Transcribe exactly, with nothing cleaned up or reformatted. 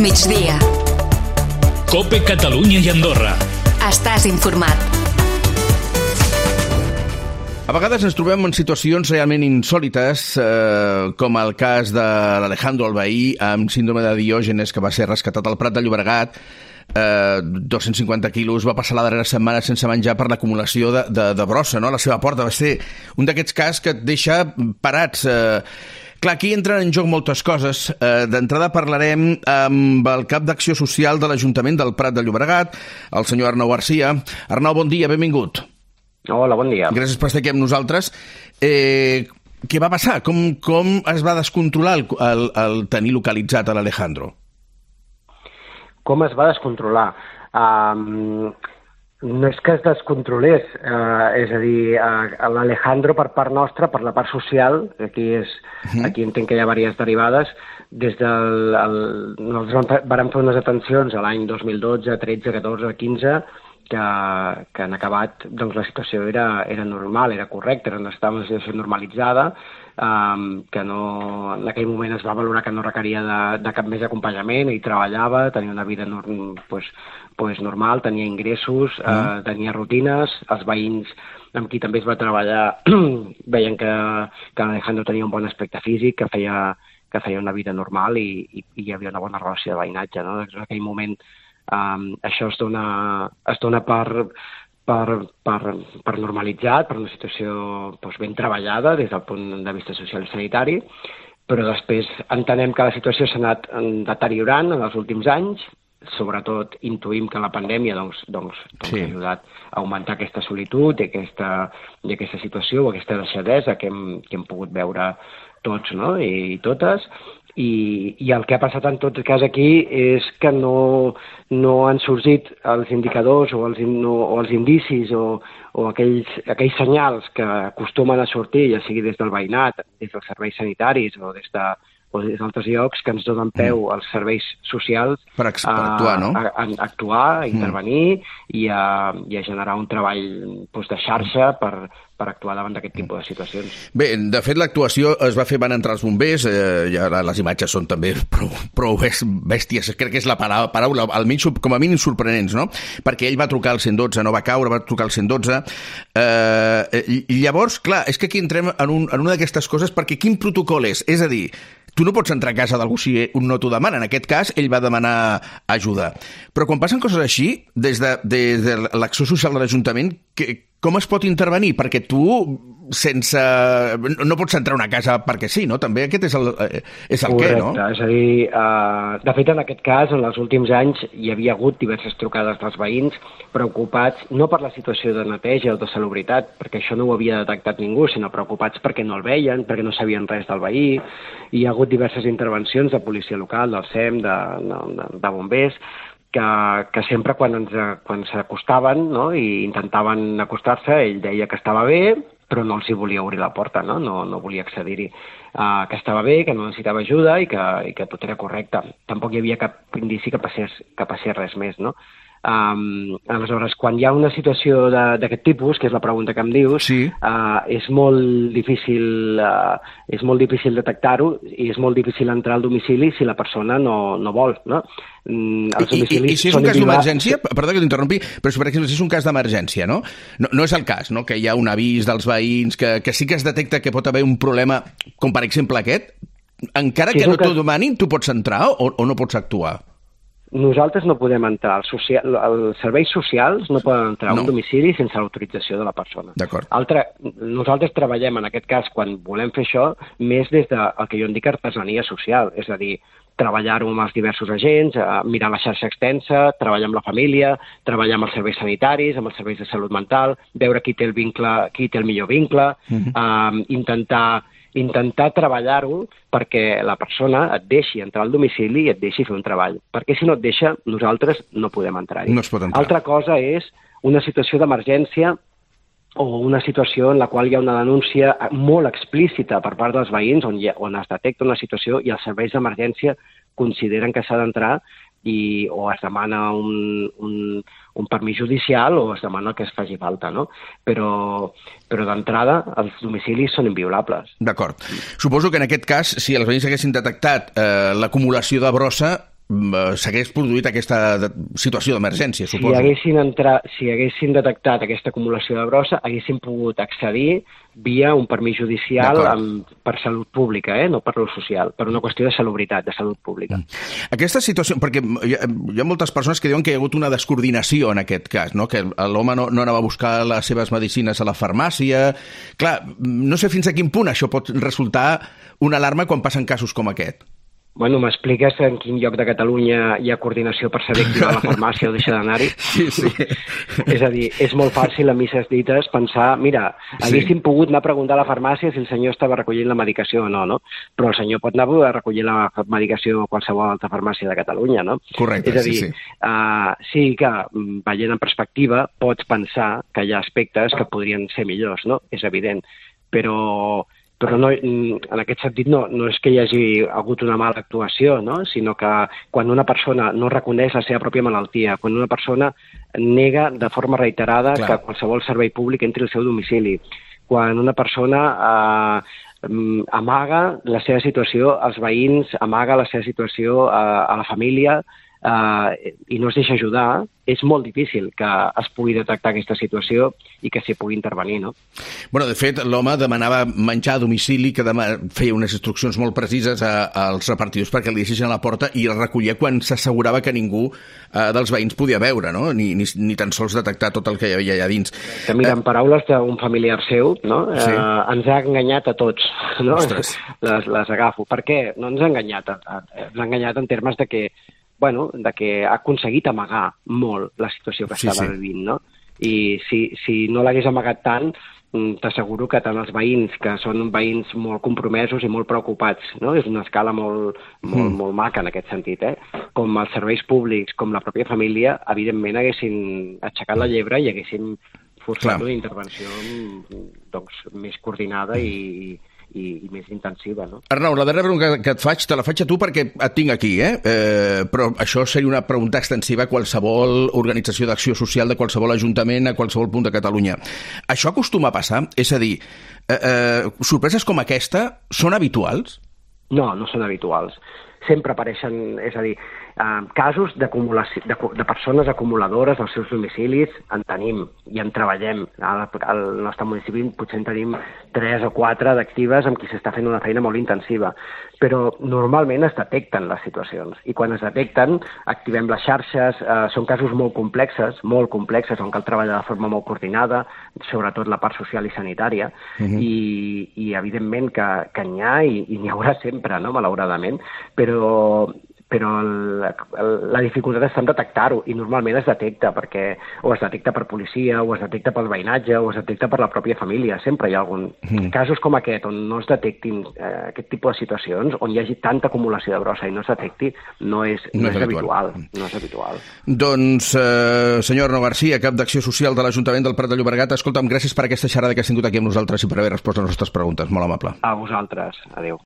migdia. COPE Catalunya i Andorra. Estàs informat. A vegades ens trobem en situacions realment insòlites, eh, com el cas de l'Alejandro, el veí amb síndrome de Diògenes, que va ser rescatat al Prat de Llobregat. Eh, dos-cents cinquanta quilos, va passar la darrera setmana sense menjar per l'acumulació de, de, de brossa, no?, a la seva porta. Va ser un d'aquests casos que et deixa parats. Eh, clar, aquí entren en joc moltes coses. Eh, D'entrada parlarem amb el cap d'Acció Social de l'Ajuntament del Prat de Llobregat, el senyor Arnau Garcia. Arnau, bon dia, benvingut. Hola, bon dia. Gràcies per estar aquí amb nosaltres. Eh, què va passar? Com, com es va descontrolar el, el, el tenir localitzat a l'Alejandro? Com es va descontrolar? Um, no és que es descontrolés, uh, és a dir, uh, l'Alejandro per part nostra, per la part social, aquí és, uh-huh. aquí entenc que hi ha diverses derivades, des del... El, nosaltres vam fer unes atencions a l'any dos mil dotze, tretze, catorze, quinze, que, que han acabat, doncs la situació era, era normal, era correcta, era, estava una situació normalitzada, Um, que no, en aquell moment es va valorar que no requeria de, de cap més acompanyament, i treballava, tenia una vida norm, pues, pues normal, tenia ingressos, mm. uh, tenia rutines, els veïns amb qui també es va treballar veien que, que Alejandro tenia un bon aspecte físic, que feia, que feia una vida normal i, i, i hi havia una bona relació de veïnatge, no? En aquell moment um, això es dona, es dona per... Per, per, per normalitzat, per una situació doncs, ben treballada des del punt de vista social i sanitari, però després entenem que la situació s'ha anat deteriorant en els últims anys, sobretot intuïm que la pandèmia doncs, doncs, doncs sí. ha ajudat a augmentar aquesta solitud i aquesta, i aquesta situació o aquesta deixadesa que hem, que hem pogut veure tots, no? I, i totes. I, i el que ha passat en tot cas aquí és que no, no han sorgit els indicadors o els, no, o els indicis o, o aquells, aquells senyals que acostumen a sortir, ja sigui des del veïnat, des dels serveis sanitaris o des de o des d'altres llocs que ens donen peu als serveis socials per a, actuar, no? a, a, a actuar, a intervenir mm. i, a, i a generar un treball doncs, de xarxa per, per actuar davant d'aquest tipus de situacions. Bé, de fet l'actuació es va fer, van entrar els bombers, eh, ja les imatges són també prou, prou bèsties, crec que és la paraula, almenys com a mínim sorprenents, no? Perquè ell va trucar al cent dotze, no va caure, va trucar al cent dotze, eh, i, i llavors, clar, és que aquí entrem en, un, en una d'aquestes coses, perquè quin protocol és? És a dir, tu no pots entrar a casa d'algú si un no t'ho demana. En aquest cas, ell va demanar ajuda. Però quan passen coses així, des de, des de l'acció social de l'Ajuntament, que, com es pot intervenir? Perquè tu, sense... no pots entrar a una casa perquè sí, no? També aquest és el, és el què, no? Correcte, és a dir, uh, de fet, en aquest cas, en els últims anys, hi havia hagut diverses trucades dels veïns preocupats, no per la situació de neteja o de salubritat, perquè això no ho havia detectat ningú, sinó preocupats perquè no el veien, perquè no sabien res del veí. Hi ha hagut diverses intervencions de policia local, del S E M, de, de, de bombers, que, que sempre quan ens quan s'acostaven, no?, i intentaven acostar-se, ell deia que estava bé, però no els hi volia obrir la porta, no, no, no volia accedir-hi, uh, que estava bé, que no necessitava ajuda i que, i que tot era correcte. Tampoc hi havia cap indici que passés, que passés res més, no? Um, aleshores, quan hi ha una situació d'aquest tipus, que és la pregunta que em dius, sí. uh, és molt difícil uh, és molt difícil detectar-ho i és molt difícil entrar al domicili si la persona no, no vol, no? Mm, els I, i, I si és un cas d'emergència, perdó que t'interrompi, però si per exemple si és un cas d'emergència, no? no? No és el cas, no? Que hi ha un avís dels veïns, que, que sí que es detecta que pot haver un problema, com per exemple aquest, encara si que no t'ho cas... demanin, tu pots entrar o, o no pots actuar? Nosaltres no podem entrar, els, social, els serveis socials no poden entrar a no. un domicili sense l'autorització de la persona. D'acord. Altra, nosaltres treballem en aquest cas, quan volem fer això, més des del que jo en dic artesania social, és a dir, treballar-ho amb els diversos agents, mirar la xarxa extensa, treballar amb la família, treballar amb els serveis sanitaris, amb els serveis de salut mental, veure qui té el vincle, qui té el millor vincle, uh-huh. um, intentar intentar treballar-ho perquè la persona et deixi entrar al domicili i et deixi fer un treball. Perquè si no et deixa, nosaltres no podem entrar-hi. No es pot entrar. Altra cosa és una situació d'emergència o una situació en la qual hi ha una denúncia molt explícita per part dels veïns on, hi ha, on es detecta una situació i els serveis d'emergència consideren que s'ha d'entrar i o es demana un, un, un permís judicial o es demana que es faci falta, no? Però, però d'entrada els domicilis són inviolables. D'acord. Suposo que en aquest cas, si els veïns haguessin detectat eh, l'acumulació de brossa, s'hagués produït aquesta situació d'emergència, suposo. Si haguessin, entrat, si haguessin detectat aquesta acumulació de brossa, haguessin pogut accedir via un permís judicial amb, per salut pública, eh? No per lo social, per una qüestió de salubritat, de salut pública. Aquesta situació, perquè hi ha, hi ha moltes persones que diuen que hi ha hagut una descoordinació en aquest cas, no? Que l'home no, no anava a buscar les seves medicines a la farmàcia. Clar, no sé fins a quin punt això pot resultar una alarma quan passen casos com aquest. Bueno, m'expliques en quin lloc de Catalunya hi ha coordinació per saber qui va a la farmàcia o deixa d'anar-hi? Sí, sí. És a dir, és molt fàcil a misses dites pensar, mira, haguéssim sí. pogut anar a preguntar a la farmàcia si el senyor estava recollint la medicació o no, no? Però el senyor pot anar a recollir la medicació a qualsevol altra farmàcia de Catalunya, no? Correcte, és a dir, sí, sí. Uh, sí que, veient en perspectiva, pots pensar que hi ha aspectes que podrien ser millors, no? És evident. Però... però no, en aquest sentit no, no és que hi hagi hagut una mala actuació, no? Sinó que quan una persona no reconeix la seva pròpia malaltia, quan una persona nega de forma reiterada Clar. que qualsevol servei públic entri al seu domicili, quan una persona eh, amaga la seva situació als veïns, amaga la seva situació a, a la família eh, i no es deixa ajudar, és molt difícil que es pugui detectar aquesta situació i que s'hi pugui intervenir, no? Bueno, de fet, l'home demanava menjar a domicili, que feia unes instrucccions molt precises a, als repartidors perquè li deixessin a la porta i el recollia quan s'assegurava que ningú eh, dels veïns podia veure, no? Ni, ni, ni tan sols detectar tot el que hi havia allà dins. Que mira, en paraules d'un familiar seu, no? Sí. Eh, ens ha enganyat a tots, no? Les, les agafo. Per què? No ens ha enganyat. Ens ha enganyat en termes de que bueno, de que ha aconseguit amagar molt la situació que sí, estava sí. vivint, no? I si, si no l'hagués amagat tant, t'asseguro que tant els veïns, que són veïns molt compromesos i molt preocupats, no? És una escala molt, molt, mm. molt maca en aquest sentit, eh? Com els serveis públics, com la pròpia família, evidentment haguessin aixecat la llebre i haguessin forçat Clar. una intervenció doncs, més coordinada i i, i més intensiva, no? Arnau, la darrera pregunta que et faig, te la faig a tu perquè et tinc aquí, eh? eh però això seria una pregunta extensiva a qualsevol organització d'acció social de qualsevol ajuntament a qualsevol punt de Catalunya. Això acostuma a passar? És a dir, eh, eh, sorpreses com aquesta són habituals? No, no són habituals. Sempre apareixen, és a dir, eh, casos d'acumulació de, de persones acumuladores als seus domicilis en tenim i en treballem. Al, al nostre municipi potser en tenim tres o quatre d'actives amb qui s'està fent una feina molt intensiva, però normalment es detecten les situacions i quan es detecten activem les xarxes, eh, són casos molt complexes, molt complexes, on cal treballar de forma molt coordinada, sobretot la part social i sanitària, uh-huh. i, i evidentment que, que n'hi ha i, i n'hi haurà sempre, no? Malauradament, però però el, el, la dificultat està en detectar-ho i normalment es detecta perquè o es detecta per policia, o es detecta pel veïnatge, o es detecta per la pròpia família. Sempre hi ha algun mm. casos com aquest on no es detectin eh, aquest tipus de situacions, on hi hagi tanta acumulació de brossa i no es detecti, no és, no, no és, és habitual. habitual. No és habitual. Doncs, eh, senyor Arnau Garcia, cap d'Acció Social de l'Ajuntament del Prat de Llobregat, escolta'm, gràcies per aquesta xerrada que has tingut aquí amb nosaltres i per haver respost a les nostres preguntes. Molt amable. A vosaltres. Adéu.